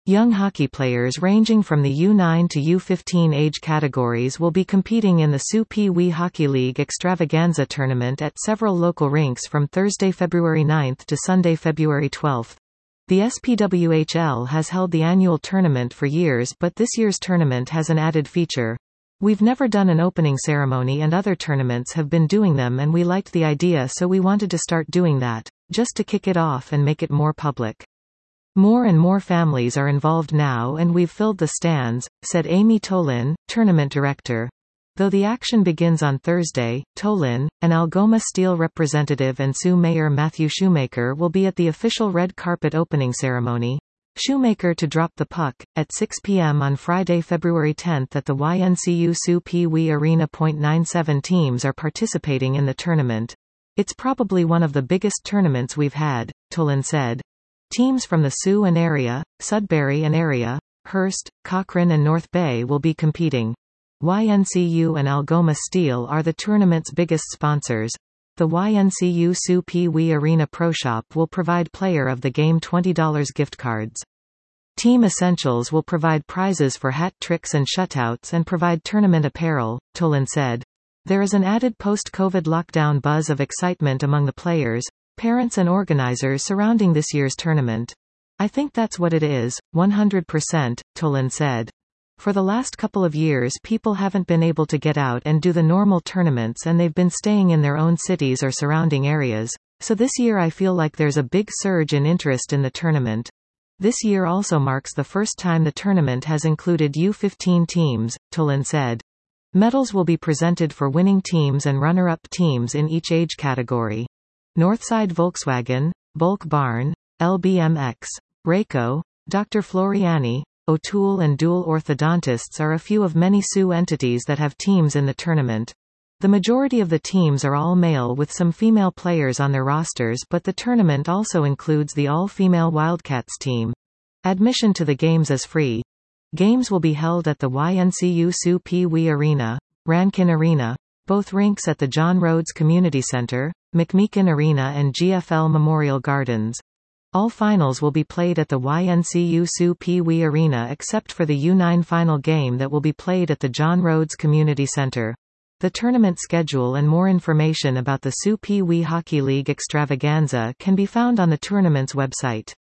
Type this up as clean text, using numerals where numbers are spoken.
Young hockey players ranging from the U9 to U15 age categories will be competing in the Soo Pee Wee Hockey League Extravaganza tournament at several local rinks from Thursday, February 9 to Sunday, February 12. The SPWHL has held the annual tournament for years, but this year's tournament has an added feature. We've never done an opening ceremony and other tournaments have been doing them, and we liked the idea, so we wanted to start doing that, just to kick it off and make it more public. More and more families are involved now and we've filled the stands, said Amy Tolin, tournament director. Though the action begins on Thursday, Tolin, an Algoma Steel representative and Soo Mayor Matthew Shoemaker will be at the official red carpet opening ceremony. Shoemaker to drop the puck, at 6 p.m. on Friday, February 10 at the YNCU Soo Pee Wee Arena. 97 teams are participating in the tournament. It's probably one of the biggest tournaments we've had, Tolin said. Teams from the Soo and area, Sudbury and area, Hearst, Cochrane and North Bay will be competing. YNCU and Algoma Steel are the tournament's biggest sponsors. The YNCU Soo Pee Wee Arena Pro Shop will provide player of the game $20 gift cards. Team Essentials will provide prizes for hat tricks and shutouts and provide tournament apparel, Tolin said. There is an added post-COVID lockdown buzz of excitement among the players, parents and organizers surrounding this year's tournament. I think that's what it is, 100%, Tolin said. For the last couple of years people haven't been able to get out and do the normal tournaments and they've been staying in their own cities or surrounding areas, so this year I feel like there's a big surge in interest in the tournament. This year also marks the first time the tournament has included U15 teams, Tolin said. Medals will be presented for winning teams and runner-up teams in each age category. Northside Volkswagen, Bulk Barn, LBMX, Rayco, Dr. Floriani, O'Toole and Dual Orthodontists are a few of many Soo entities that have teams in the tournament. The majority of the teams are all male with some female players on their rosters, but the tournament also includes the all-female Wildcats team. Admission to the games is free. Games will be held at the YNCU Soo Pee Wee Arena, Rankin Arena, both rinks at the John Rhodes Community Center, McMeekin Arena and GFL Memorial Gardens. All finals will be played at the YNCU Soo Pee Wee Arena except for the U9 final game that will be played at the John Rhodes Community Center. The tournament schedule and more information about the Soo Pee Wee Hockey League Extravaganza can be found on the tournament's website.